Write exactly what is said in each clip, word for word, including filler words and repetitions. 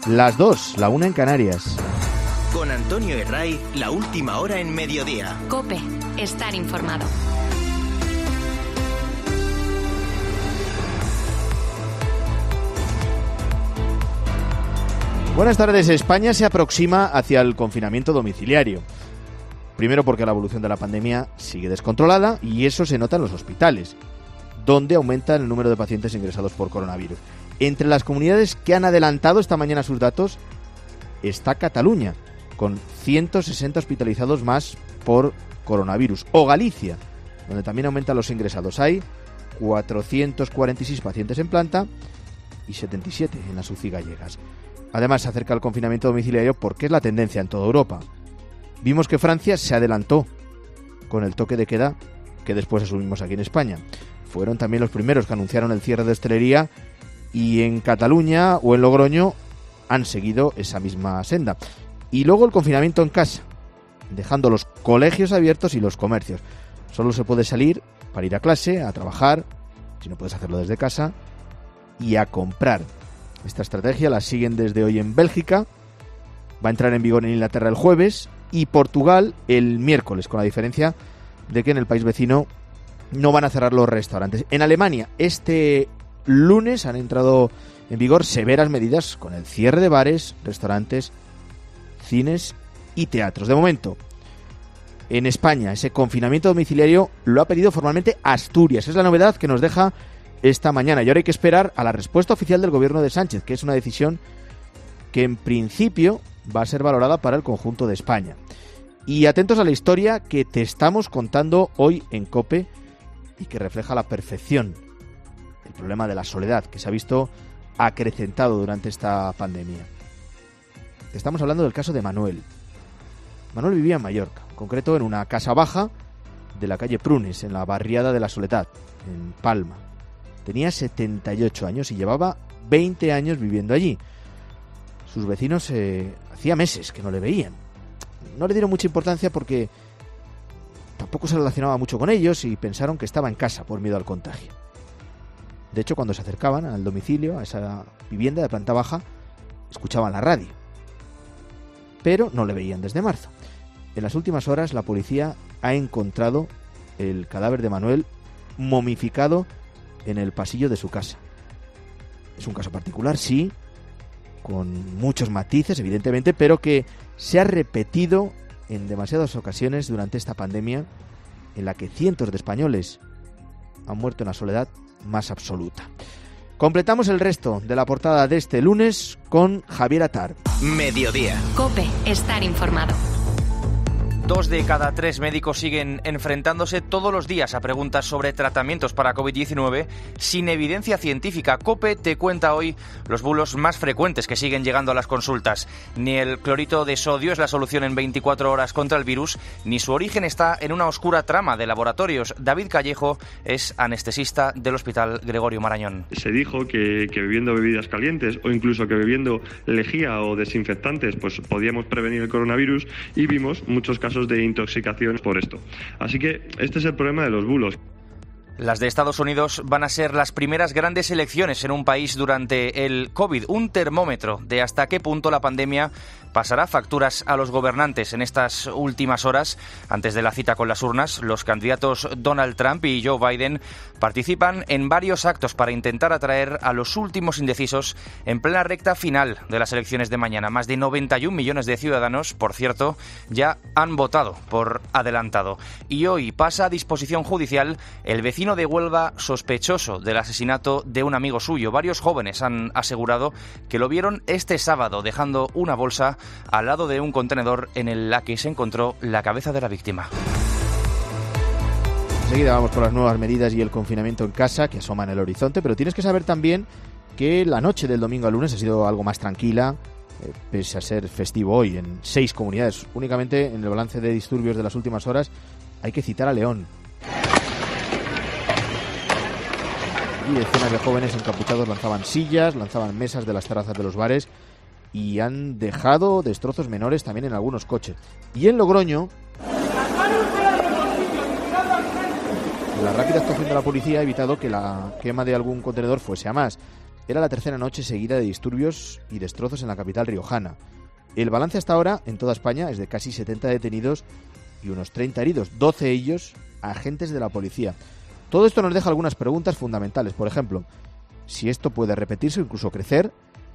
Las dos, la una en Canarias. Con Antonio Herray, la última hora en mediodía. COPE, estar informado. Buenas tardes. España se aproxima hacia el confinamiento domiciliario. Primero porque la evolución de la pandemia sigue descontrolada y eso se nota en los hospitales, donde aumenta el número de pacientes ingresados por coronavirus. Entre las comunidades que han adelantado esta mañana sus datos está Cataluña, con ciento sesenta hospitalizados más por coronavirus, o Galicia, donde también aumentan los ingresados. Hay cuatrocientos cuarenta y seis pacientes en planta y setenta y siete en las U C I gallegas. Además, se acerca el confinamiento domiciliario porque es la tendencia en toda Europa. Vimos que Francia se adelantó con el toque de queda que después asumimos aquí en España. Fueron también los primeros que anunciaron el cierre de hostelería y en Cataluña o en Logroño han seguido esa misma senda. Y luego el confinamiento en casa, dejando los colegios abiertos y los comercios. Solo se puede salir para ir a clase, a trabajar, si no puedes hacerlo desde casa, y a comprar. Esta estrategia la siguen desde hoy en Bélgica, va a entrar en vigor en Inglaterra el jueves y Portugal el miércoles, con la diferencia de que en el país vecino no van a cerrar los restaurantes. En Alemania este lunes han entrado en vigor severas medidas con el cierre de bares, restaurantes, cines y teatros. De momento, en España ese confinamiento domiciliario lo ha pedido formalmente Asturias. Es la novedad que nos deja esta mañana y ahora hay que esperar a la respuesta oficial del gobierno de Sánchez, que es una decisión que en principio va a ser valorada para el conjunto de España. Y atentos a la historia que te estamos contando hoy en COPE y que refleja a la perfección el problema de la soledad que se ha visto acrecentado durante esta pandemia. Estamos hablando del caso de Manuel. Manuel vivía en Mallorca, en concreto en una casa baja de la calle Prunes, en la barriada de la Soledad, en Palma. Tenía setenta y ocho años y llevaba veinte años viviendo allí. Sus vecinos eh, hacía meses que no le veían. No le dieron mucha importancia porque tampoco se relacionaba mucho con ellos y pensaron que estaba en casa por miedo al contagio. De hecho, cuando se acercaban al domicilio, a esa vivienda de planta baja, escuchaban la radio. Pero no le veían desde marzo. En las últimas horas, la policía ha encontrado el cadáver de Manuel momificado en el pasillo de su casa. Es un caso particular, sí, con muchos matices, evidentemente, pero que se ha repetido en demasiadas ocasiones durante esta pandemia, en la que cientos de españoles han muerto en la soledad más absoluta. Completamos el resto de la portada de este lunes con Javier Atar. Mediodía. COPE, estar informado. Dos de cada tres médicos siguen enfrentándose todos los días a preguntas sobre tratamientos para covid diecinueve sin evidencia científica. COPE te cuenta hoy los bulos más frecuentes que siguen llegando a las consultas. Ni el clorito de sodio es la solución en veinticuatro horas contra el virus, ni su origen está en una oscura trama de laboratorios. David Callejo es anestesista del Hospital Gregorio Marañón. Se dijo que, que bebiendo bebidas calientes o incluso que bebiendo lejía o desinfectantes pues podíamos prevenir el coronavirus y vimos muchos casos de intoxicación por esto. Así que este es el problema de los bulos. Las de Estados Unidos van a ser las primeras grandes elecciones en un país durante el COVID, un termómetro de hasta qué punto la pandemia pasará facturas a los gobernantes. En estas últimas horas, antes de la cita con las urnas, los candidatos Donald Trump y Joe Biden participan en varios actos para intentar atraer a los últimos indecisos en plena recta final de las elecciones de mañana. Más de noventa y un millones de ciudadanos, por cierto, ya han votado por adelantado. Y hoy pasa a disposición judicial el vecino de Huelva sospechoso del asesinato de un amigo suyo. Varios jóvenes han asegurado que lo vieron este sábado dejando una bolsa al lado de un contenedor en la que se encontró la cabeza de la víctima. Enseguida vamos por las nuevas medidas y el confinamiento en casa que asoma en el horizonte, pero tienes que saber también que la noche del domingo al lunes ha sido algo más tranquila, eh, pese a ser festivo hoy en seis comunidades. Únicamente en el balance de disturbios de las últimas horas hay que citar a León. Y decenas de jóvenes encapuchados lanzaban sillas, lanzaban mesas de las terrazas de los bares y han dejado destrozos menores también en algunos coches. Y en Logroño, la rápida actuación de la policía ha evitado que la quema de algún contenedor fuese a más. era la tercera noche seguida de disturbios y destrozos en la capital riojana. El balance hasta ahora en toda España es de casi setenta detenidos y unos treinta heridos, doce de ellos agentes de la policía. Todo esto nos deja algunas preguntas fundamentales. Por ejemplo, si esto puede repetirse o incluso crecer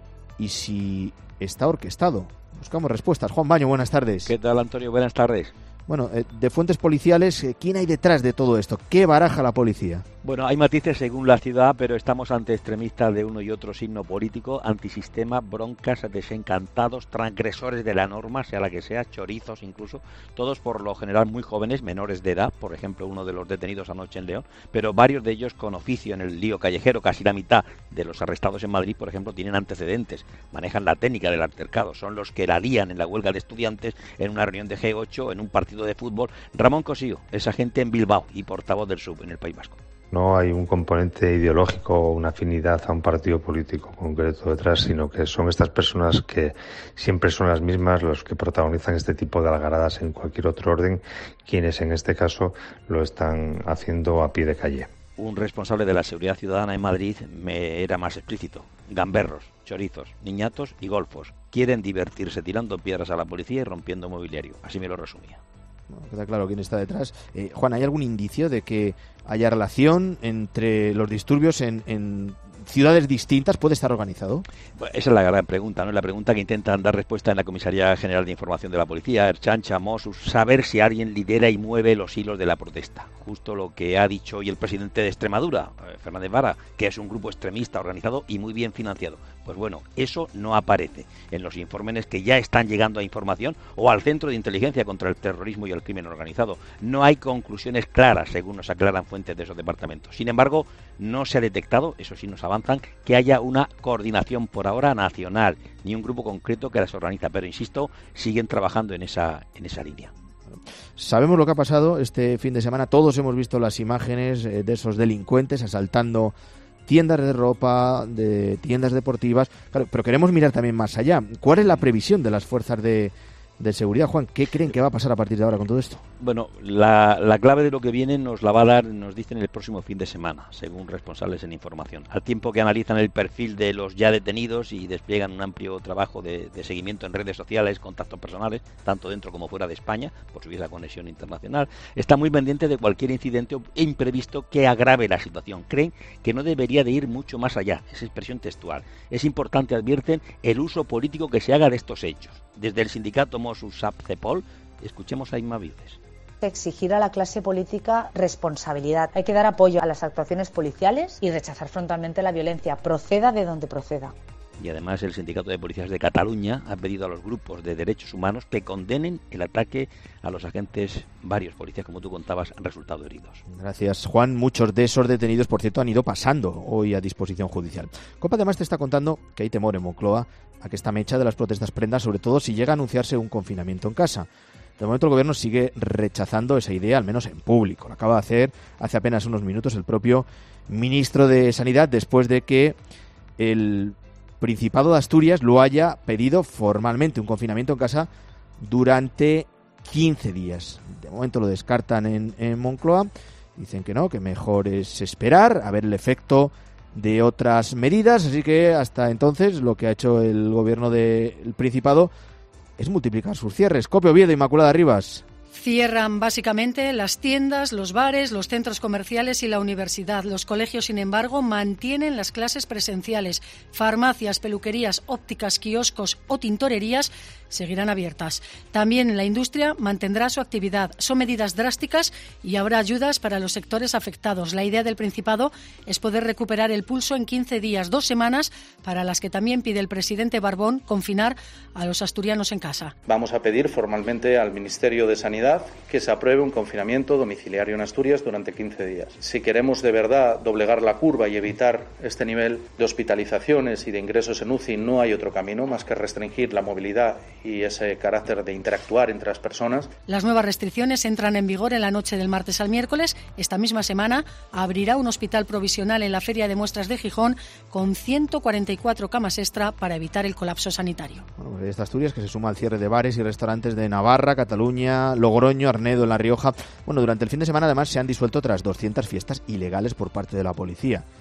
y si está orquestado. Buscamos respuestas. Juan Baño, buenas tardes. ¿Qué tal, Antonio? Buenas tardes. Bueno, eh, de fuentes policiales, eh, ¿quién hay detrás de todo esto? ¿Qué baraja la policía? Bueno, hay matices según la ciudad, pero estamos ante extremistas de uno y otro signo político, antisistema, broncas, desencantados, transgresores de la norma, sea la que sea, chorizos incluso, todos por lo general muy jóvenes, menores de edad, por ejemplo, uno de los detenidos anoche en León, pero varios de ellos con oficio en el lío callejero. Casi la mitad de los arrestados en Madrid, por ejemplo, tienen antecedentes, manejan la técnica del altercado, son los que la lían en la huelga de estudiantes, en una reunión de G ocho, en un partido de fútbol. Ramón Cosío es agente en Bilbao y portavoz del S U V en el País Vasco. No hay un componente ideológico o una afinidad a un partido político concreto detrás, sino que son estas personas que siempre son las mismas los que protagonizan este tipo de algaradas en cualquier otro orden, quienes en este caso lo están haciendo a pie de calle. Un responsable de la seguridad ciudadana en Madrid me era más explícito. Gamberros, chorizos, niñatos y golfos. Quieren divertirse tirando piedras a la policía y rompiendo mobiliario. Así me lo resumía. Bueno, queda claro quién está detrás. Eh, Juan, ¿hay algún indicio de que haya relación entre los disturbios en, en ciudades distintas? ¿Puede estar organizado? Bueno, esa es la gran pregunta, ¿no? La pregunta que intentan dar respuesta en la Comisaría General de Información de la Policía, Ertzaintza, Mossos, saber si alguien lidera y mueve los hilos de la protesta. Justo lo que ha dicho hoy el presidente de Extremadura, Fernández Vara, que es un grupo extremista organizado y muy bien financiado. Pues bueno, eso no aparece en los informes que ya están llegando a información o al Centro de Inteligencia contra el Terrorismo y el Crimen Organizado. No hay conclusiones claras, según nos aclaran fuentes de esos departamentos. Sin embargo, no se ha detectado, eso sí nos avanzan, que haya una coordinación por ahora nacional, ni un grupo concreto que las organiza. Pero, insisto, siguen trabajando en esa, en esa línea. Sabemos lo que ha pasado este fin de semana. Todos hemos visto las imágenes de esos delincuentes asaltando tiendas de ropa, de tiendas deportivas, claro, pero queremos mirar también más allá. ¿Cuál es la previsión de las fuerzas de, de seguridad, Juan? ¿Qué creen que va a pasar a partir de ahora con todo esto? Bueno, la, la clave de lo que viene nos la va a dar, nos dicen, el próximo fin de semana, según responsables en información. Al tiempo que analizan el perfil de los ya detenidos y despliegan un amplio trabajo de, de seguimiento en redes sociales, contactos personales, tanto dentro como fuera de España, por subir la conexión internacional, está muy pendiente de cualquier incidente imprevisto que agrave la situación. Creen que no debería de ir mucho más allá, es expresión textual. Es importante, advierten, el uso político que se haga de estos hechos. Desde el sindicato Mossos Cepol, escuchemos a Inma Viudes. Exigir a la clase política responsabilidad. Hay que dar apoyo a las actuaciones policiales y rechazar frontalmente la violencia, proceda de donde proceda. Y además el Sindicato de Policías de Cataluña ha pedido a los grupos de derechos humanos que condenen el ataque a los agentes. Varios policías, como tú contabas, han resultado heridos. Gracias, Juan. Muchos de esos detenidos, por cierto, han ido pasando hoy a disposición judicial. Copa además te está contando que hay temor en Moncloa a que esta mecha de las protestas prenda, sobre todo si llega a anunciarse un confinamiento en casa. De momento el gobierno sigue rechazando esa idea, al menos en público. Lo acaba de hacer hace apenas unos minutos el propio ministro de Sanidad, después de que el Principado de Asturias lo haya pedido formalmente, un confinamiento en casa durante quince días. De momento lo descartan en, en Moncloa, dicen que no, que mejor es esperar a ver el efecto de otras medidas, así que hasta entonces lo que ha hecho el gobierno del Principado es multiplicar sus cierres. Copio Oviedo, Inmaculada Rivas. Cierran básicamente las tiendas, los bares, los centros comerciales y la universidad. Los colegios, sin embargo, mantienen las clases presenciales. Farmacias, peluquerías, ópticas, kioscos o tintorerías seguirán abiertas. También la industria mantendrá su actividad. Son medidas drásticas y habrá ayudas para los sectores afectados. La idea del Principado es poder recuperar el pulso en quince días, dos semanas, para las que también pide el presidente Barbón confinar a los asturianos en casa. Vamos a pedir formalmente al Ministerio de Sanidad que se apruebe un confinamiento domiciliario en Asturias durante quince días. Si queremos de verdad doblegar la curva y evitar este nivel de hospitalizaciones y de ingresos en U C I, no hay otro camino más que restringir la movilidad y ese carácter de interactuar entre las personas. Las nuevas restricciones entran en vigor en la noche del martes al miércoles. Esta misma semana abrirá un hospital provisional en la Feria de Muestras de Gijón con ciento cuarenta y cuatro camas extra para evitar el colapso sanitario. Bueno, pues esta Asturias que se suma al cierre de bares y restaurantes de Navarra, Cataluña, Logroño, Arnedo, en La Rioja. Bueno, durante el fin de semana además se han disuelto otras doscientas fiestas ilegales por parte de la policía.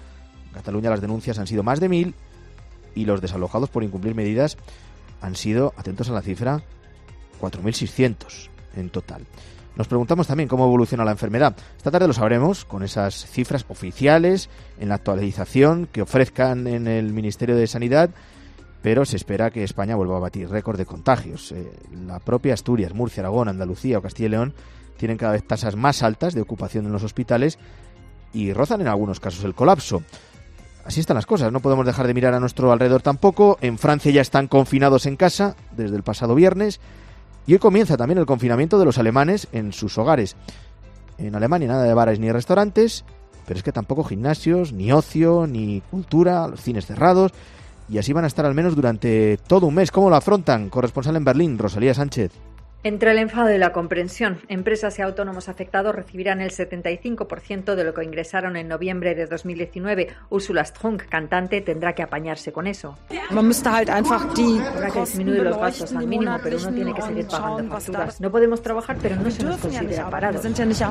En Cataluña las denuncias han sido más de mil y los desalojados por incumplir medidas han sido, atentos a la cifra, cuatro mil seiscientos en total. Nos preguntamos también cómo evoluciona la enfermedad. Esta tarde lo sabremos con esas cifras oficiales en la actualización que ofrezcan en el Ministerio de Sanidad, pero se espera que España vuelva a batir récord de contagios. Eh, la propia Asturias, Murcia, Aragón, Andalucía o Castilla y León tienen cada vez tasas más altas de ocupación en los hospitales y rozan en algunos casos el colapso. Así están las cosas, no podemos dejar de mirar a nuestro alrededor tampoco. En Francia ya están confinados en casa desde el pasado viernes y hoy comienza también el confinamiento de los alemanes en sus hogares. En Alemania nada de bares ni restaurantes, pero es que tampoco gimnasios, ni ocio, ni cultura, los cines cerrados, y así van a estar al menos durante todo un mes. ¿Cómo lo afrontan? Corresponsal en Berlín, Rosalía Sánchez. Entre el enfado y la comprensión, empresas y autónomos afectados recibirán el setenta y cinco por ciento de lo que ingresaron en noviembre de dos mil diecinueve. Ursula Strunk, cantante, tendrá que apañarse con eso. Habrá que disminuir los gastos al mínimo, pero uno tiene que seguir pagando facturas. No podemos trabajar, pero no se nos considera parados.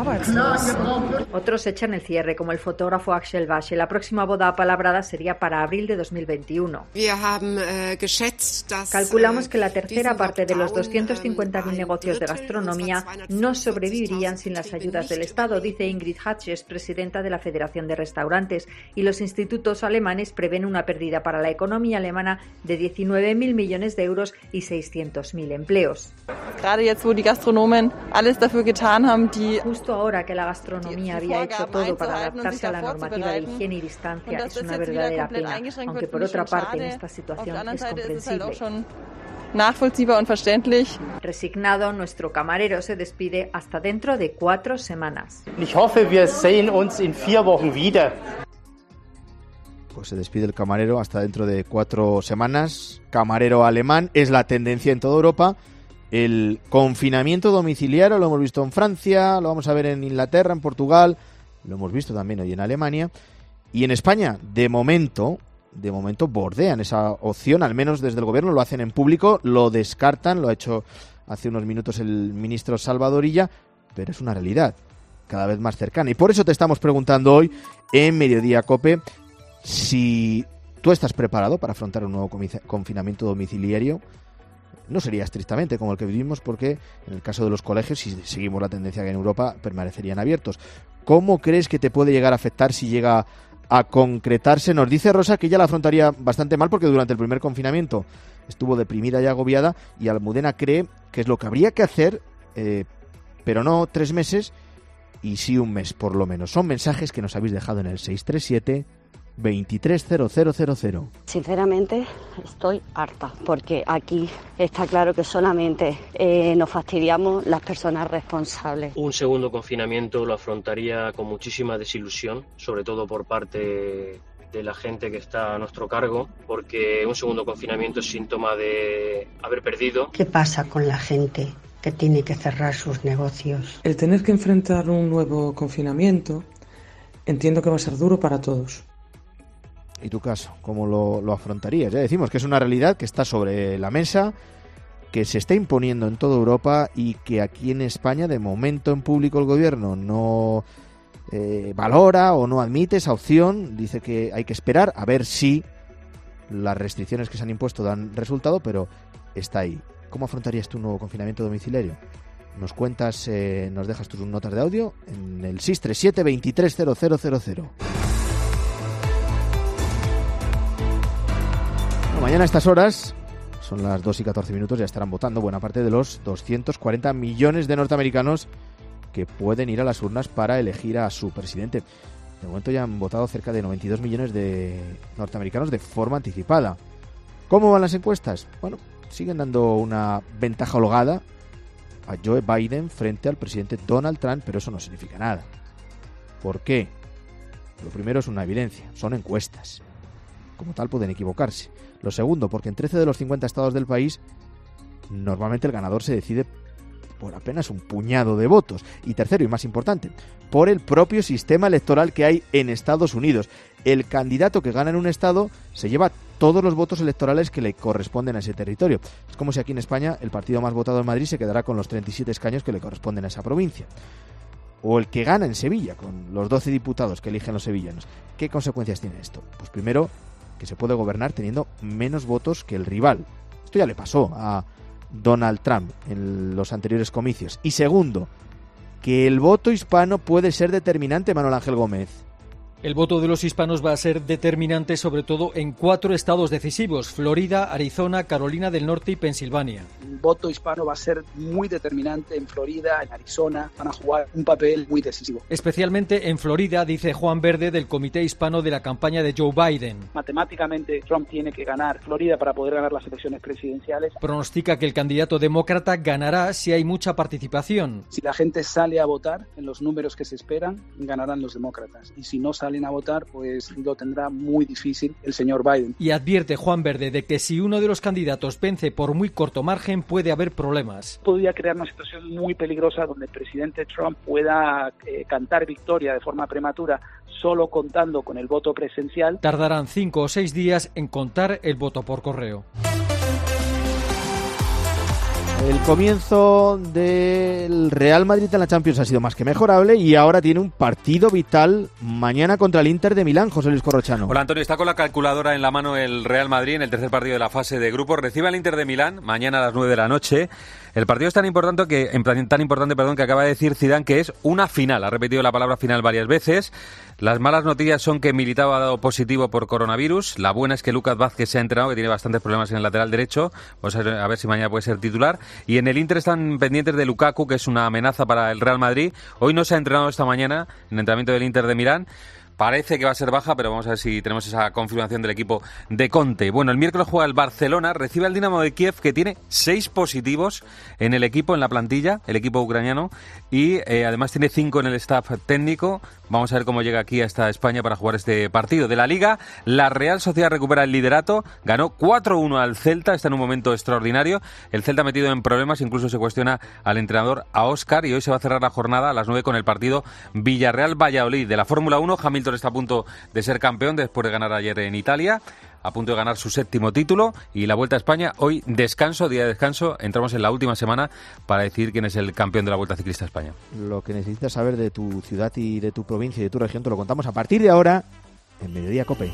Otros echan el cierre, como el fotógrafo Axel Basche. La próxima boda apalabrada sería para abril de dos mil veintiuno. Calculamos que la tercera parte de los doscientos cincuenta mil negocios de gastronomía no sobrevivirían sin las ayudas del Estado, dice Ingrid Hatches, presidenta de la Federación de Restaurantes, y los institutos alemanes prevén una pérdida para la economía alemana de diecinueve mil millones de euros y seiscientos mil empleos. Justo ahora que la gastronomía había hecho todo para adaptarse a la normativa de higiene y distancia, es una verdadera pena, aunque por otra parte en esta situación es comprensible. Nachvollziehbar und verständlich. Resignado, nuestro camarero se despide hasta dentro de cuatro semanas. Ich hoffe, wir sehen uns in vier Wochen wieder. Pues se despide el camarero hasta dentro de cuatro semanas. Camarero alemán, es la tendencia en toda Europa. El confinamiento domiciliario lo hemos visto en Francia, lo vamos a ver en Inglaterra, en Portugal, lo hemos visto también hoy en Alemania. Y en España, de momento... de momento bordean esa opción, al menos desde el gobierno lo hacen en público, lo descartan, lo ha hecho hace unos minutos el ministro Salvadorilla, pero es una realidad cada vez más cercana. Y por eso te estamos preguntando hoy en Mediodía COPE si tú estás preparado para afrontar un nuevo confinamiento domiciliario. No sería estrictamente como el que vivimos, porque en el caso de los colegios, si seguimos la tendencia que en Europa, permanecerían abiertos. ¿Cómo crees que te puede llegar a afectar si llega a concretarse? Nos dice Rosa que ella la afrontaría bastante mal porque durante el primer confinamiento estuvo deprimida y agobiada, y Almudena cree que es lo que habría que hacer, eh, pero no tres meses y sí un mes por lo menos. Son mensajes que nos habéis dejado en el seis tres siete, veintitrés cero cero cero cero. Sinceramente estoy harta, porque aquí está claro que solamente eh, nos fastidiamos las personas responsables. Un segundo confinamiento lo afrontaría con muchísima desilusión, sobre todo por parte de la gente que está a nuestro cargo, porque un segundo confinamiento es síntoma de haber perdido. ¿Qué pasa con la gente que tiene que cerrar sus negocios? El tener que enfrentar un nuevo confinamiento entiendo que va a ser duro para todos. ¿Y tu caso? ¿Cómo lo, lo afrontarías? Ya decimos que es una realidad que está sobre la mesa, que se está imponiendo en toda Europa y que aquí en España, de momento en público, el gobierno no eh, valora o no admite esa opción. Dice que hay que esperar a ver si las restricciones que se han impuesto dan resultado, pero está ahí. ¿Cómo afrontarías tu nuevo confinamiento domiciliario? Nos cuentas, eh, nos dejas tus notas de audio en el seis tres siete, veintitrés cero cero cero cero. Mañana a estas horas, son las dos y catorce minutos, ya estarán votando buena parte de los doscientos cuarenta millones de norteamericanos que pueden ir a las urnas para elegir a su presidente. De momento ya han votado cerca de noventa y dos millones de norteamericanos de forma anticipada. ¿Cómo van las encuestas? Bueno, siguen dando una ventaja holgada a Joe Biden frente al presidente Donald Trump, pero eso no significa nada. ¿Por qué? Lo primero es una evidencia, son encuestas. Como tal pueden equivocarse. Lo segundo, porque en trece de los cincuenta estados del país normalmente el ganador se decide por apenas un puñado de votos. Y tercero, y más importante, por el propio sistema electoral que hay en Estados Unidos. El candidato que gana en un estado se lleva todos los votos electorales que le corresponden a ese territorio. Es como si aquí en España el partido más votado en Madrid se quedará con los treinta y siete escaños que le corresponden a esa provincia. o el que gana en Sevilla, con los doce diputados que eligen los sevillanos. ¿Qué consecuencias tiene esto? Pues primero, que se puede gobernar teniendo menos votos que el rival. Esto ya le pasó a Donald Trump en los anteriores comicios. Y segundo, que el voto hispano puede ser determinante, Manuel Ángel Gómez. El voto de los hispanos va a ser determinante sobre todo en cuatro estados decisivos: Florida, Arizona, Carolina del Norte y Pensilvania. El voto hispano va a ser muy determinante en Florida, en Arizona, van a jugar un papel muy decisivo. Especialmente en Florida, dice Juan Verde del Comité Hispano de la campaña de Joe Biden. Matemáticamente Trump tiene que ganar Florida para poder ganar las elecciones presidenciales. Pronostica que el candidato demócrata ganará si hay mucha participación. Si la gente sale a votar en los números que se esperan, ganarán los demócratas. Y si no sale salen a votar, pues lo tendrá muy difícil el señor Biden. Y advierte Juan Verde de que si uno de los candidatos vence por muy corto margen, puede haber problemas. Podría crear una situación muy peligrosa donde el presidente Trump pueda eh, cantar victoria de forma prematura solo contando con el voto presencial. Tardarán cinco o seis días en contar el voto por correo. El comienzo del Real Madrid en la Champions ha sido más que mejorable y ahora tiene un partido vital mañana contra el Inter de Milán, José Luis Corrochano. Hola Antonio, está con la calculadora en la mano el Real Madrid en el tercer partido de la fase de grupos. Recibe al Inter de Milán mañana a las nueve de la noche. El partido es tan importante que, tan importante, perdón, que acaba de decir Zidane que es una final. Ha repetido la palabra final varias veces. Las malas noticias son que Militao ha dado positivo por coronavirus. La buena es que Lucas Vázquez se ha entrenado, que tiene bastantes problemas en el lateral derecho. Vamos a ver, a ver si mañana puede ser titular. Y en el Inter están pendientes de Lukaku, que es una amenaza para el Real Madrid. Hoy no se ha entrenado esta mañana en el entrenamiento del Inter de Milán. Parece que va a ser baja, pero vamos a ver si tenemos esa confirmación del equipo de Conte. Bueno, el miércoles juega el Barcelona, recibe al Dinamo de Kiev, que tiene seis positivos en el equipo, en la plantilla, el equipo ucraniano, y eh, además tiene cinco en el staff técnico. Vamos a ver cómo llega aquí hasta España para jugar este partido. De la Liga, la Real Sociedad recupera el liderato, ganó cuatro uno al Celta, está en un momento extraordinario. El Celta metido en problemas, incluso se cuestiona al entrenador, a Óscar, y hoy se va a cerrar la jornada a las nueve con el partido Villarreal-Valladolid. De la Fórmula uno, Hamilton está a punto de ser campeón después de ganar ayer en Italia, a punto de ganar su séptimo título, y la Vuelta a España, hoy descanso, día de descanso, entramos en la última semana para decidir quién es el campeón de la Vuelta Ciclista a España. Lo que necesitas saber de tu ciudad y de tu provincia y de tu región te lo contamos a partir de ahora en Mediodía COPE.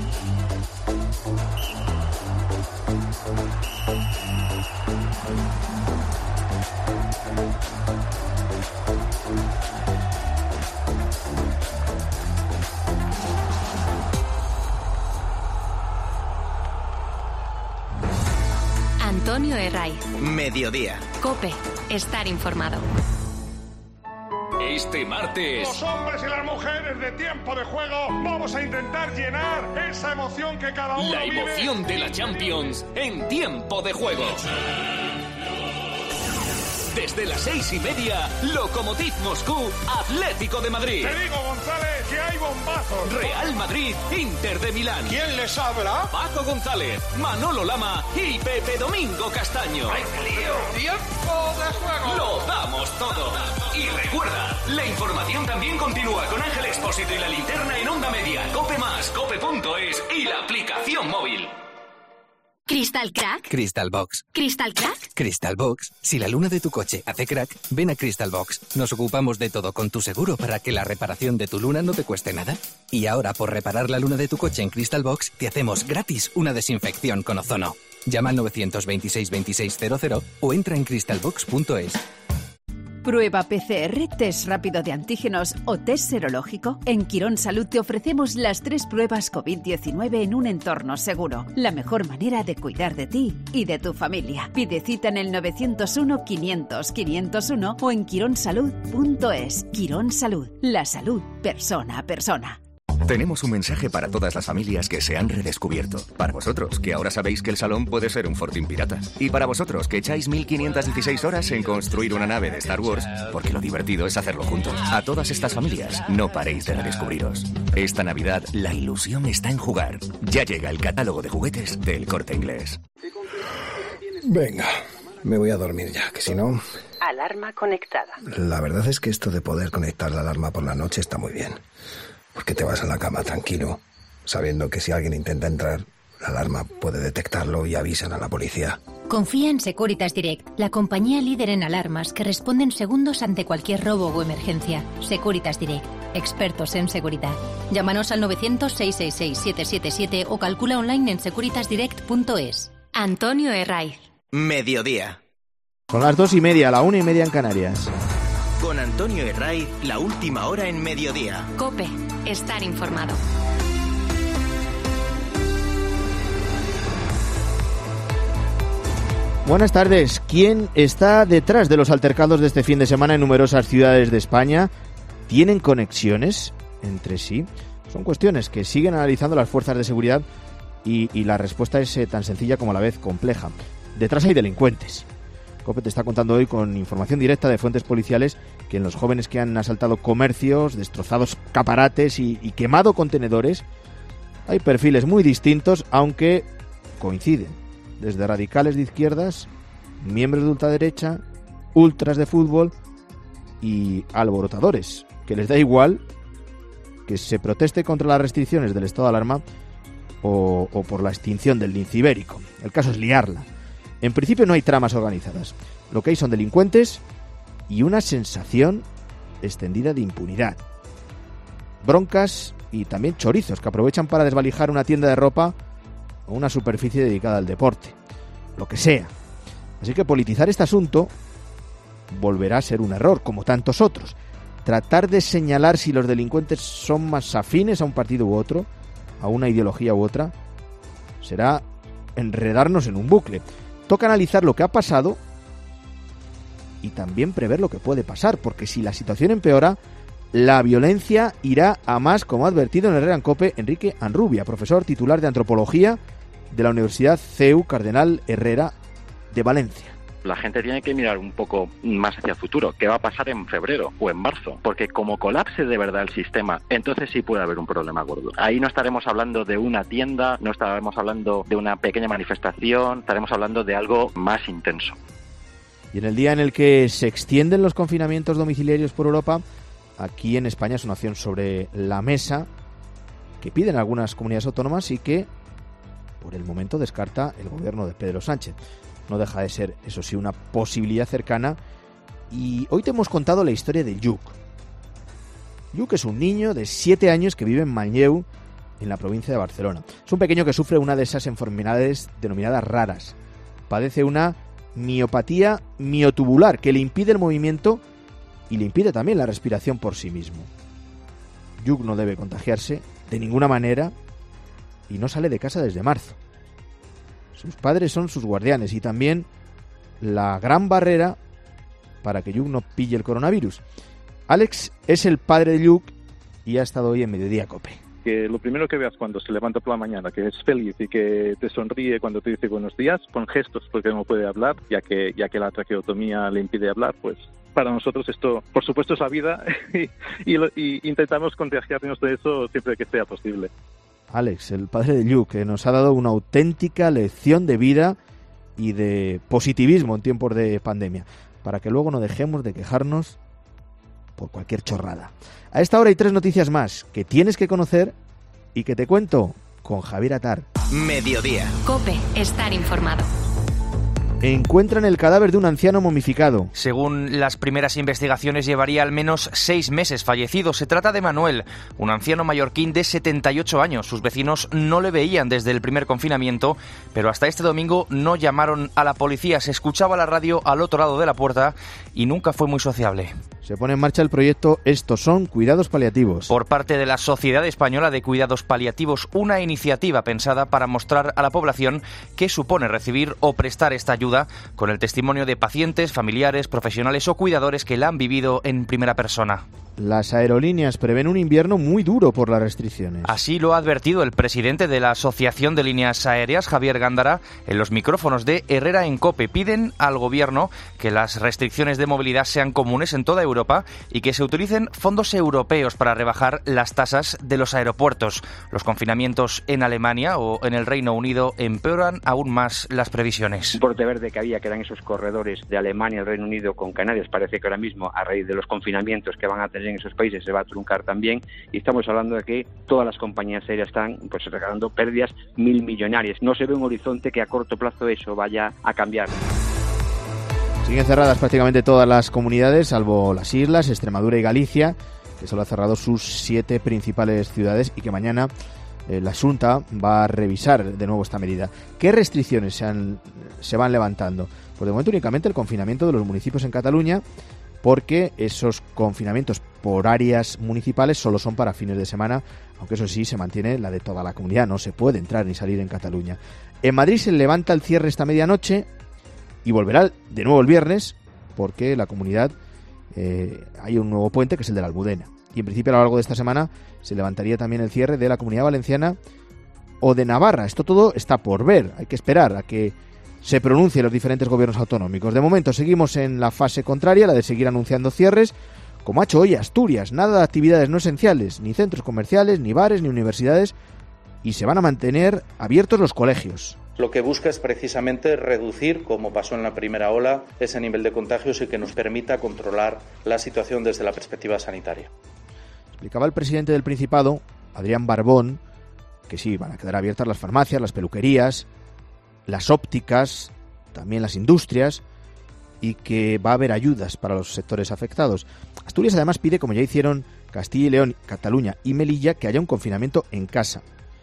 Antonio Herray. Mediodía. COPE. Estar informado. Este martes, los hombres y las mujeres de Tiempo de Juego vamos a intentar llenar esa emoción que cada uno la emoción vive. de la Champions en Tiempo de Juego. Desde las seis y media, Lokomotiv Moscú, Atlético de Madrid. Te digo, González, que hay bombazos. Real Madrid, Inter de Milán. ¿Quién les habla? Paco González, Manolo Lama y Pepe Domingo Castaño. ¡Ay, tío! ¡Tiempo de Juego! Lo damos todo. Y recuerda, la información también continúa con Ángel Expósito y la linterna en Onda Media, Cope Más, Cope punto es y la aplicación móvil. ¿Crystal Crack? Crystal Box. ¿Crystal Crack? Crystal Box. Si la luna de tu coche hace crack, ven a Crystal Box. Nos ocupamos de todo con tu seguro para que la reparación de tu luna no te cueste nada. Y ahora, por reparar la luna de tu coche en Crystal Box, te hacemos gratis una desinfección con ozono. Llama al nueve dos seis, veintiséis cero cero o entra en crystal box punto es. Prueba P C R, test rápido de antígenos o test serológico. En Quirón Salud te ofrecemos las tres pruebas COVID diecinueve en un entorno seguro. La mejor manera de cuidar de ti y de tu familia. Pide cita en el nueve cero uno, quinientos, quinientos uno o en quirón salud punto es. Quirón Salud, la salud persona a persona. Tenemos un mensaje para todas las familias que se han redescubierto. Para vosotros, que ahora sabéis que el salón puede ser un fortín pirata. Y para vosotros, que echáis mil quinientas dieciséis horas en construir una nave de Star Wars, porque lo divertido es hacerlo juntos. A todas estas familias, no paréis de redescubriros. Esta Navidad, la ilusión está en jugar. Ya llega el catálogo de juguetes del Corte Inglés. Venga, me voy a dormir ya, que si no... Alarma conectada. La verdad es que esto de poder conectar la alarma por la noche está muy bien. Porque te vas a la cama tranquilo, sabiendo que si alguien intenta entrar, la alarma puede detectarlo y avisan a la policía. Confía en Securitas Direct, la compañía líder en alarmas que responde en segundos ante cualquier robo o emergencia. Securitas Direct, expertos en seguridad. Llámanos al novecientos, seiscientos sesenta y seis, setecientos setenta y siete o calcula online en securitas direct punto es. Antonio Herraiz. Mediodía. Son las dos y media, la una y media en Canarias. Con Antonio Herraiz, la última hora en mediodía. COPE, estar informado. Buenas tardes. ¿Quién está detrás de los altercados de este fin de semana en numerosas ciudades de España? ¿Tienen conexiones entre sí? Son cuestiones que siguen analizando las fuerzas de seguridad y, y la respuesta es eh, tan sencilla como a la vez compleja. Detrás hay delincuentes. COPE te está contando hoy con información directa de fuentes policiales que en los jóvenes que han asaltado comercios, destrozado escaparates y, y quemado contenedores hay perfiles muy distintos, aunque coinciden. Desde radicales de izquierdas, miembros de ultraderecha, ultras de fútbol y alborotadores, que les da igual que se proteste contra las restricciones del estado de alarma o, o por la extinción del lince ibérico. El caso es liarla. En principio no hay tramas organizadas. Lo que hay son delincuentes y una sensación extendida de impunidad. Broncas y también chorizos que aprovechan para desvalijar una tienda de ropa o una superficie dedicada al deporte, lo que sea. Así que politizar este asunto volverá a ser un error, como tantos otros. Tratar de señalar si los delincuentes son más afines a un partido u otro, a una ideología u otra, será enredarnos en un bucle. Toca analizar lo que ha pasado y también prever lo que puede pasar, porque si la situación empeora, la violencia irá a más, como ha advertido en Herrera en COPE Enrique Anrubia, profesor titular de Antropología de la Universidad C E U Cardenal Herrera de Valencia. La gente tiene que mirar un poco más hacia el futuro. ¿Qué va a pasar en febrero o en marzo? Porque como colapse de verdad el sistema, entonces sí puede haber un problema gordo. Ahí no estaremos hablando de una tienda, no estaremos hablando de una pequeña manifestación, estaremos hablando de algo más intenso. Y en el día en el que se extienden los confinamientos domiciliarios por Europa, aquí en España es una opción sobre la mesa que piden algunas comunidades autónomas y que por el momento descarta el gobierno de Pedro Sánchez. No deja de ser, eso sí, una posibilidad cercana. Y hoy te hemos contado la historia de Lluc. Lluc es un niño de siete años que vive en Manlleu, en la provincia de Barcelona. Es un pequeño que sufre una de esas enfermedades denominadas raras. Padece una miopatía miotubular que le impide el movimiento y le impide también la respiración por sí mismo. Lluc no debe contagiarse de ninguna manera y no sale de casa desde marzo. Sus padres son sus guardianes y también la gran barrera para que Lluc no pille el coronavirus. Alex es el padre de Lluc y ha estado hoy en Mediodía COPE. Que lo primero que veas cuando se levanta por la mañana, que es feliz y que te sonríe cuando te dice buenos días, con gestos porque no puede hablar, ya que ya que la traqueotomía le impide hablar, pues para nosotros esto, por supuesto, es la vida y, y, y intentamos contagiarnos de eso siempre que sea posible. Alex, el padre de Lluc, que nos ha dado una auténtica lección de vida y de positivismo en tiempos de pandemia, para que luego no dejemos de quejarnos por cualquier chorrada. A esta hora hay tres noticias más que tienes que conocer y que te cuento con Javier Atar. Mediodía. COPE, estar informado. Encuentran el cadáver de un anciano momificado. Según las primeras investigaciones, llevaría al menos seis meses fallecido. Se trata de Manuel, un anciano mallorquín de setenta y ocho años. Sus vecinos no le veían desde el primer confinamiento, pero hasta este domingo no llamaron a la policía. Se escuchaba la radio al otro lado de la puerta y nunca fue muy sociable. Se pone en marcha el proyecto Estos son cuidados paliativos. Por parte de la Sociedad Española de Cuidados Paliativos, una iniciativa pensada para mostrar a la población qué supone recibir o prestar esta ayuda, con el testimonio de pacientes, familiares, profesionales o cuidadores que la han vivido en primera persona. Las aerolíneas prevén un invierno muy duro por las restricciones. Así lo ha advertido el presidente de la Asociación de Líneas Aéreas, Javier Gándara, en los micrófonos de Herrera en COPE. Piden al gobierno que las restricciones de movilidad sean comunes en toda Europa y que se utilicen fondos europeos para rebajar las tasas de los aeropuertos. Los confinamientos en Alemania o en el Reino Unido empeoran aún más las previsiones. Un porte verde que había, que eran esos corredores de Alemania y el Reino Unido con Canarias, parece que ahora mismo, a raíz de los confinamientos que van a tener en esos países se va a truncar también, y estamos hablando de que todas las compañías aéreas están pues regalando pérdidas mil millonarias. No se ve un horizonte que a corto plazo eso vaya a cambiar. Siguen cerradas prácticamente todas las comunidades, salvo las islas, Extremadura y Galicia, que solo ha cerrado sus siete principales ciudades y que mañana eh, la Xunta va a revisar de nuevo esta medida. ¿Qué restricciones se, han, se van levantando? Pues de momento únicamente el confinamiento de los municipios en Cataluña, porque esos confinamientos por áreas municipales solo son para fines de semana, aunque eso sí se mantiene la de toda la comunidad, no se puede entrar ni salir en Cataluña. En Madrid se levanta el cierre esta medianoche y volverá de nuevo el viernes, porque la comunidad eh, hay un nuevo puente que es el de la Almudena. Y en principio a lo largo de esta semana se levantaría también el cierre de la Comunidad Valenciana o de Navarra. Esto todo está por ver, hay que esperar a que se pronuncien los diferentes gobiernos autonómicos. De momento seguimos en la fase contraria, la de seguir anunciando cierres, como ha hecho hoy Asturias. Nada de actividades no esenciales, ni centros comerciales, ni bares, ni universidades, y se van a mantener abiertos los colegios. Lo que busca es precisamente reducir, como pasó en la primera ola, ese nivel de contagios y que nos permita controlar la situación desde la perspectiva sanitaria. Explicaba el presidente del Principado, Adrián Barbón, que sí, van a quedar abiertas las farmacias, las peluquerías, las ópticas, también las industrias, y que va a haber ayudas para los sectores afectados. Asturias además pide, como ya hicieron Castilla y León, Cataluña y Melilla, que haya un confinamiento en casa.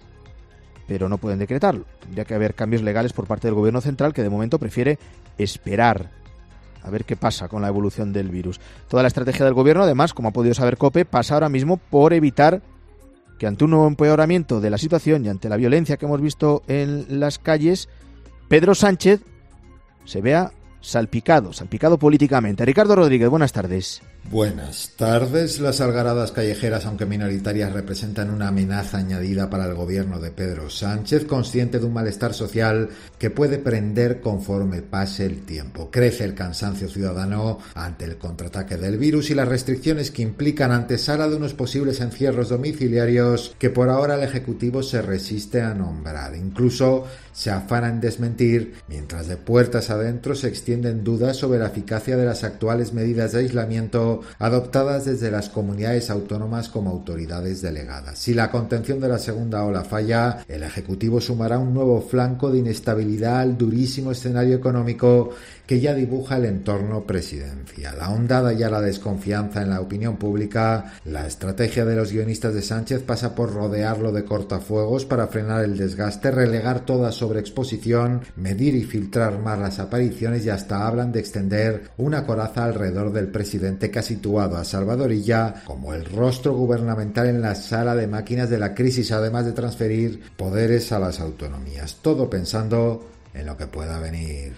Pero no pueden decretarlo. Tendría que haber cambios legales por parte del gobierno central, que de momento prefiere esperar a ver qué pasa con la evolución del virus. Toda la estrategia del gobierno, además, como ha podido saber COPE, pasa ahora mismo por evitar que ante un nuevo empeoramiento de la situación y ante la violencia que hemos visto en las calles, Pedro Sánchez se vea salpicado, salpicado políticamente. Ricardo Rodríguez, buenas tardes. Buenas tardes. Las algaradas callejeras, aunque minoritarias, representan una amenaza añadida para el gobierno de Pedro Sánchez, consciente de un malestar social que puede prender conforme pase el tiempo. Crece el cansancio ciudadano ante el contraataque del virus y las restricciones que implican antesala de unos posibles encierros domiciliarios que por ahora el Ejecutivo se resiste a nombrar. Incluso se afana en desmentir, mientras de puertas adentro se extienden dudas sobre la eficacia de las actuales medidas de aislamiento adoptadas desde las comunidades autónomas como autoridades delegadas. Si la contención de la segunda ola falla, el Ejecutivo sumará un nuevo flanco de inestabilidad al durísimo escenario económico que ya dibuja el entorno presidencial. Ahondada ya la desconfianza en la opinión pública, la estrategia de los guionistas de Sánchez pasa por rodearlo de cortafuegos para frenar el desgaste, relegar toda sobreexposición, medir y filtrar más las apariciones y hasta hablan de extender una coraza alrededor del presidente que ha situado a Salvador Illa como el rostro gubernamental en la sala de máquinas de la crisis, además de transferir poderes a las autonomías. Todo pensando en lo que pueda venir.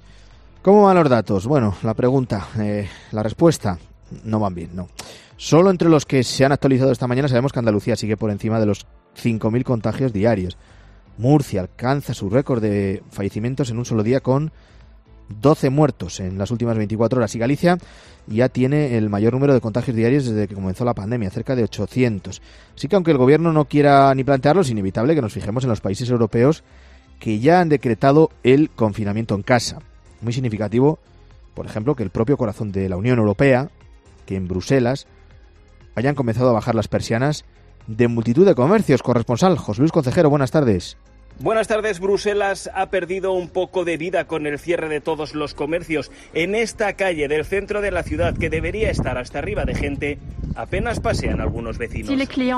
¿Cómo van los datos? Bueno, la pregunta, eh, la respuesta, no van bien, no. Solo entre los que se han actualizado esta mañana sabemos que Andalucía sigue por encima de los cinco mil contagios diarios. Murcia alcanza su récord de fallecimientos en un solo día con doce muertos en las últimas veinticuatro horas y Galicia ya tiene el mayor número de contagios diarios desde que comenzó la pandemia, cerca de ochocientos. Así que aunque el gobierno no quiera ni plantearlo, es inevitable que nos fijemos en los países europeos que ya han decretado el confinamiento en casa. Muy significativo, por ejemplo, que el propio corazón de la Unión Europea, que en Bruselas hayan comenzado a bajar las persianas de multitud de comercios. Corresponsal José Luis Concejero, buenas tardes. Buenas tardes. Bruselas ha perdido un poco de vida con el cierre de todos los comercios. En esta calle del centro de la ciudad, que debería estar hasta arriba de gente, apenas pasean algunos vecinos.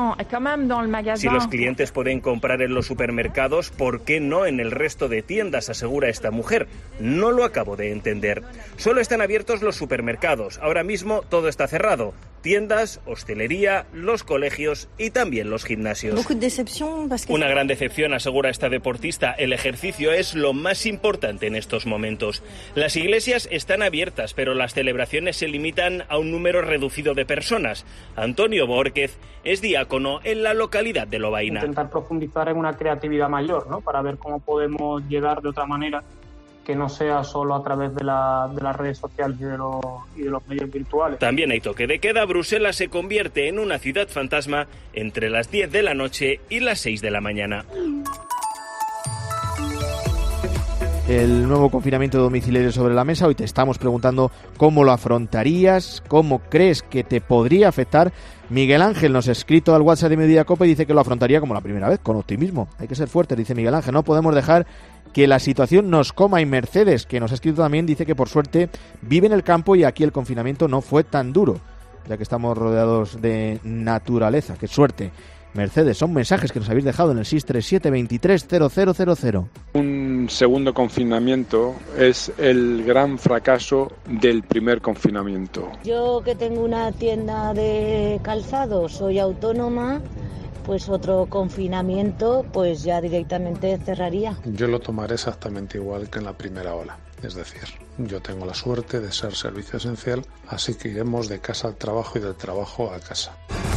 Si los clientes pueden comprar en los supermercados, ¿por qué no en el resto de tiendas?, asegura esta mujer. No lo acabo de entender. Solo están abiertos los supermercados. Ahora mismo todo está cerrado. Tiendas, hostelería, los colegios y también los gimnasios. Una gran decepción, asegura esta deportista. El ejercicio es lo más importante en estos momentos. Las iglesias están abiertas, pero las celebraciones se limitan a un número reducido de personas. Antonio Bórquez es diácono en la localidad de Lovaina. Intentar profundizar en una creatividad mayor, ¿no?, para ver cómo podemos llegar de otra manera, que no sea solo a través de, la, de las redes sociales y de, los, y de los medios virtuales. También hay toque de queda. Bruselas se convierte en una ciudad fantasma entre las diez de la noche y las seis de la mañana. el nuevo confinamiento domiciliario sobre la mesa. Hoy te estamos preguntando cómo lo afrontarías, cómo crees que te podría afectar. Miguel Ángel nos ha escrito al WhatsApp de Mediodía Cope y dice que lo afrontaría como la primera vez, con optimismo. Hay que ser fuertes, dice Miguel Ángel, no podemos dejar que la situación nos coma. Y Mercedes, que nos ha escrito también, dice que por suerte vive en el campo y aquí el confinamiento no fue tan duro, ya que estamos rodeados de naturaleza. ¡Qué suerte! Mercedes, son mensajes que nos habéis dejado en el seis tres siete, veintitrés, cero cero cero cero. Un segundo confinamiento es el gran fracaso del primer confinamiento. Yo, que tengo una tienda de calzado, soy autónoma, pues otro confinamiento pues ya directamente cerraría. Yo lo tomaré exactamente igual que en la primera ola. Es decir, yo tengo la suerte de ser servicio esencial, así que iremos de casa al trabajo y del trabajo a casa.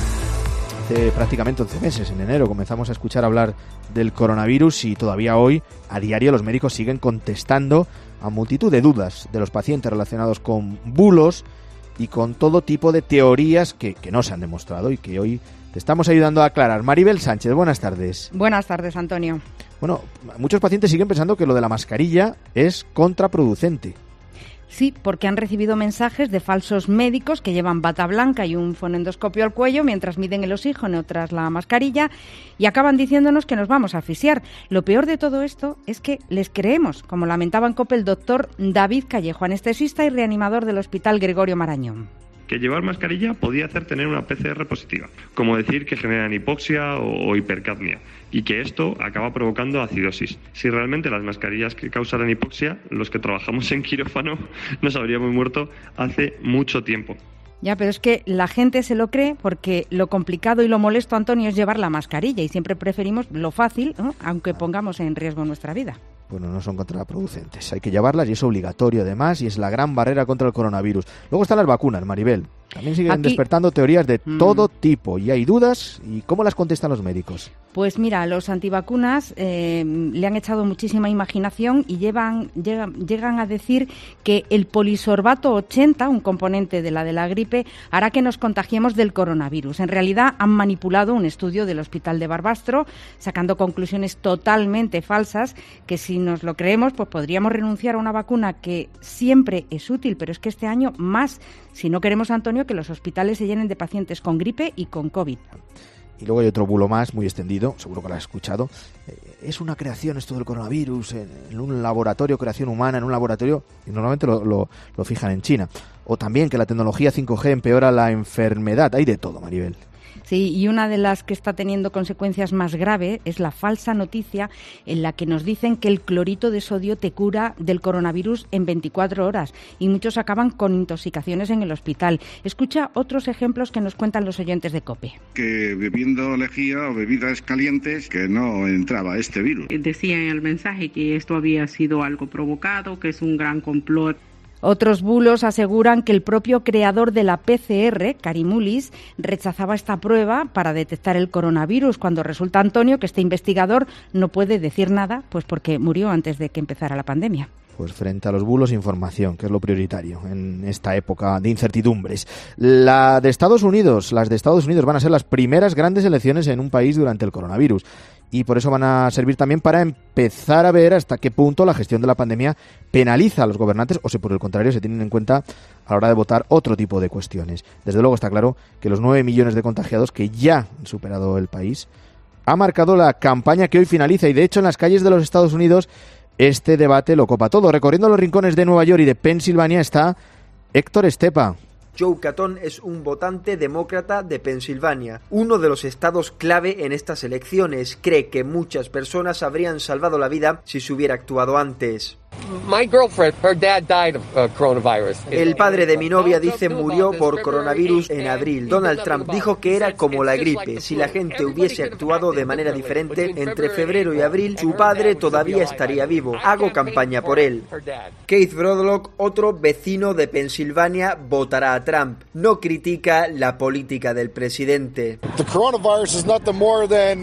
Hace prácticamente once meses, en enero, comenzamos a escuchar hablar del coronavirus y todavía hoy, a diario, los médicos siguen contestando a multitud de dudas de los pacientes relacionados con bulos y con todo tipo de teorías que, que no se han demostrado y que hoy te estamos ayudando a aclarar. Maribel Sánchez, buenas tardes. Buenas tardes, Antonio. Bueno, muchos pacientes siguen pensando que lo de la mascarilla es contraproducente. Sí, porque han recibido mensajes de falsos médicos que llevan bata blanca y un fonendoscopio al cuello mientras miden el oxígeno tras la mascarilla y acaban diciéndonos que nos vamos a asfixiar. Lo peor de todo esto es que les creemos, como lamentaba en COPE el doctor David Callejo, anestesista y reanimador del Hospital Gregorio Marañón. Que llevar mascarilla podía hacer tener una P C R positiva, como decir que generan hipoxia o, o hipercapnia, y que esto acaba provocando acidosis. Si realmente las mascarillas que causaran hipoxia, los que trabajamos en quirófano nos habríamos muerto hace mucho tiempo. Ya, pero es que la gente se lo cree porque lo complicado y lo molesto, Antonio, es llevar la mascarilla y siempre preferimos lo fácil, ¿no?, aunque pongamos en riesgo nuestra vida. Bueno, no son contraproducentes. Hay que llevarlas y es obligatorio además y es la gran barrera contra el coronavirus. Luego están las vacunas, Maribel. También siguen Aquí... despertando teorías de mm. todo tipo y hay dudas. ¿Y cómo las contestan los médicos? Pues mira, los antivacunas eh, le han echado muchísima imaginación y llevan, llegan, llegan a decir que el polisorbato ochenta, un componente de la de la gripe, hará que nos contagiemos del coronavirus. En realidad han manipulado un estudio del Hospital de Barbastro, sacando conclusiones totalmente falsas que si nos lo creemos, pues podríamos renunciar a una vacuna que siempre es útil, pero es que este año más, si no queremos, Antonio, que los hospitales se llenen de pacientes con gripe y con COVID. Y luego hay otro bulo más, muy extendido, seguro que lo has escuchado. Eh, es una creación esto del coronavirus en, en un laboratorio, creación humana en un laboratorio, y normalmente lo, lo, lo fijan en China. O también que la tecnología cinco G empeora la enfermedad. Hay de todo, Maribel. Sí, y una de las que está teniendo consecuencias más graves es la falsa noticia en la que nos dicen que el clorito de sodio te cura del coronavirus en veinticuatro horas y muchos acaban con intoxicaciones en el hospital. Escucha otros ejemplos que nos cuentan los oyentes de COPE. Que bebiendo lejía o bebidas calientes que no entraba este virus. Decía en el mensaje que esto había sido algo provocado, que es un gran complot. Otros bulos aseguran que el propio creador de la P C R, Karimulis, rechazaba esta prueba para detectar el coronavirus, cuando resulta, Antonio, que este investigador no puede decir nada, pues porque murió antes de que empezara la pandemia. Pues frente a los bulos, información, que es lo prioritario en esta época de incertidumbres. La de Estados Unidos, las de Estados Unidos van a ser las primeras grandes elecciones en un país durante el coronavirus. Y por eso van a servir también para empezar a ver hasta qué punto la gestión de la pandemia penaliza a los gobernantes o si por el contrario se tienen en cuenta a la hora de votar otro tipo de cuestiones. Desde luego está claro que los nueve millones de contagiados que ya han superado el país ha marcado la campaña que hoy finaliza y de hecho en las calles de los Estados Unidos este debate lo copa todo. Recorriendo los rincones de Nueva York y de Pensilvania está Héctor Estepa. Joe Catton es un votante demócrata de Pensilvania, uno de los estados clave en estas elecciones. Cree que muchas personas habrían salvado la vida si se hubiera actuado antes. My girlfriend, her dad died of uh, coronavirus. El padre de mi novia dice murió por coronavirus en abril. Donald Trump dijo que era como la gripe. Si la gente hubiese actuado de manera diferente entre febrero y abril, su padre todavía estaría vivo. Hago campaña por él. Keith Brodlock, otro vecino de Pensilvania, votará a Trump. No critica la política del presidente. The coronavirus is nothing more than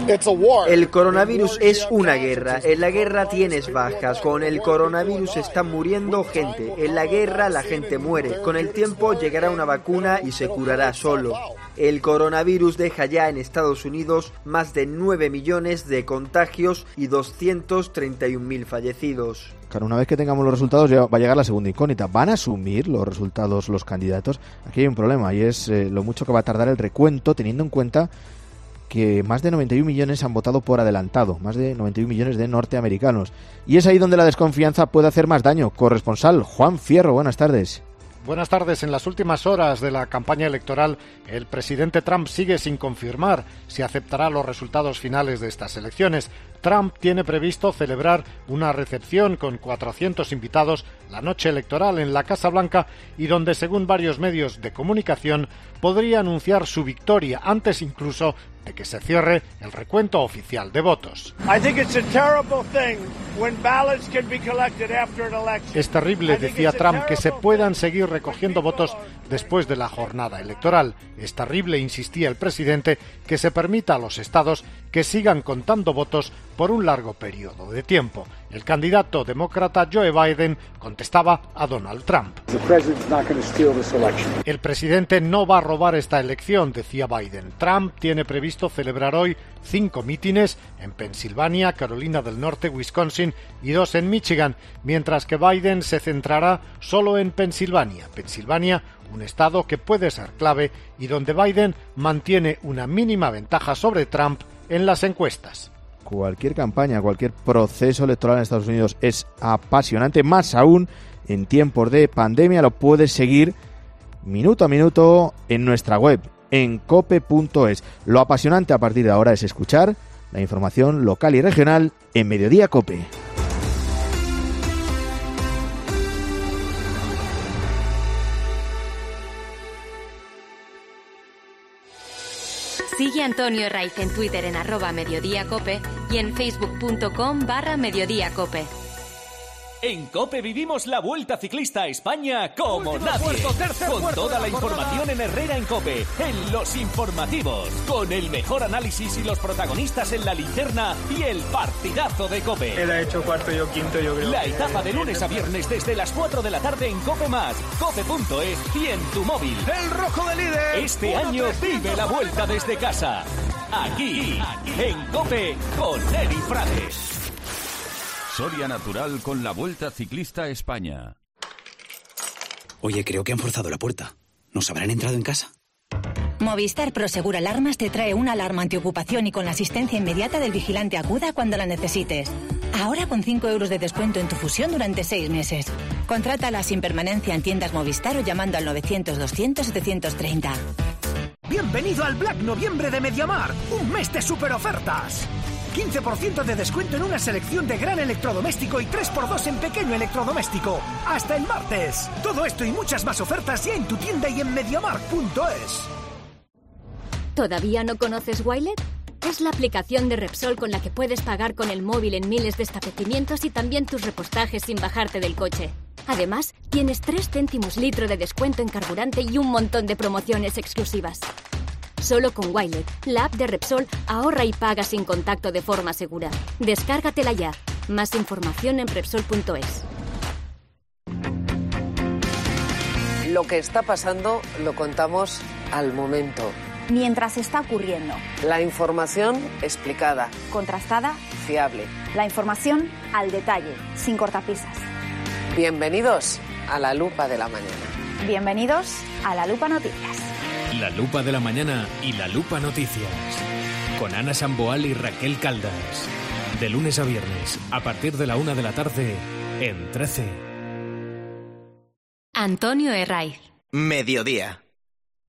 El coronavirus es una guerra. En la guerra tienes bajas. Con el coronavirus está muriendo gente. En la guerra la gente muere. Con el tiempo llegará una vacuna y se curará solo. El coronavirus deja ya en Estados Unidos más de nueve millones de contagios y doscientos treinta y un mil fallecidos. Claro, una vez que tengamos los resultados ya va a llegar la segunda incógnita. ¿Van a asumir los resultados los candidatos? Aquí hay un problema y es eh, lo mucho que va a tardar el recuento, teniendo en cuenta que más de noventa y un millones han votado por adelantado, más de noventa y un millones de norteamericanos. Y es ahí donde la desconfianza puede hacer más daño. Corresponsal Juan Fierro, buenas tardes. Buenas tardes. En las últimas horas de la campaña electoral, el presidente Trump sigue sin confirmar si aceptará los resultados finales de estas elecciones. Trump tiene previsto celebrar una recepción con cuatrocientos invitados la noche electoral en la Casa Blanca y donde, según varios medios de comunicación, podría anunciar su victoria antes incluso de que se cierre el recuento oficial de votos. Es terrible, decía Trump, que se puedan seguir recogiendo votos después de la jornada electoral. Es terrible, insistía el presidente, que se permita a los estados que sigan contando votos por un largo periodo de tiempo. El candidato demócrata Joe Biden contestaba a Donald Trump. El presidente no va a robar esta elección, decía Biden. Trump tiene previsto celebrar hoy cinco mítines en Pensilvania, Carolina del Norte, Wisconsin y dos en Michigan, mientras que Biden se centrará solo en Pensilvania. Pensilvania, un estado que puede ser clave y donde Biden mantiene una mínima ventaja sobre Trump en las encuestas. Cualquier campaña, cualquier proceso electoral en Estados Unidos es apasionante, más aún en tiempos de pandemia. Lo puedes seguir minuto a minuto en nuestra web, en cope punto es. Lo apasionante a partir de ahora es escuchar la información local y regional en Mediodía Cope. Sigue a Antonio Herraiz en Twitter en arroba mediodíacope y en facebook.com barra mediodíacope. En COPE vivimos la Vuelta Ciclista a España como nadie. Con toda la información en Herrera en COPE, en Los Informativos. Con el mejor análisis y los protagonistas en la linterna y el partidazo de COPE. Él ha hecho cuarto, yo quinto, yo creo. La etapa de lunes a viernes desde las cuatro de la tarde en COPE más, cope punto es y en tu móvil. ¡El rojo de líder! Este año vive la Vuelta desde casa. Aquí, en COPE, con Eri Frades. Soria Natural con la Vuelta Ciclista a España. Oye, creo que han forzado la puerta. ¿Nos habrán entrado en casa? Movistar Prosegur Alarmas te trae una alarma antiocupación y con la asistencia inmediata del vigilante acuda cuando la necesites. Ahora con cinco euros de descuento en tu fusión durante seis meses. Contrátala sin permanencia en tiendas Movistar o llamando al novecientos doscientos setecientos treinta. Bienvenido al Black Noviembre de Mediamar. Un mes de super ofertas. quince por ciento de descuento en una selección de gran electrodoméstico y tres por dos en pequeño electrodoméstico. Hasta el martes. Todo esto y muchas más ofertas ya en tu tienda y en mediamar punto es. ¿Todavía no conoces Wilet? Es la aplicación de Repsol con la que puedes pagar con el móvil en miles de establecimientos y también tus repostajes sin bajarte del coche. Además, tienes tres céntimos litro de descuento en carburante y un montón de promociones exclusivas. Solo con Wilet, la app de Repsol, ahorra y paga sin contacto de forma segura. Descárgatela ya. Más información en Repsol punto es. Lo que está pasando lo contamos al momento. Mientras está ocurriendo. La información explicada. Contrastada. Fiable. La información al detalle, sin cortapisas. Bienvenidos a la Lupa de la Mañana. Bienvenidos a la Lupa Noticias. La Lupa de la Mañana y la Lupa Noticias. Con Ana Samboal y Raquel Caldas. De lunes a viernes, a partir de la una de la tarde, en trece. Antonio Herraiz. Mediodía.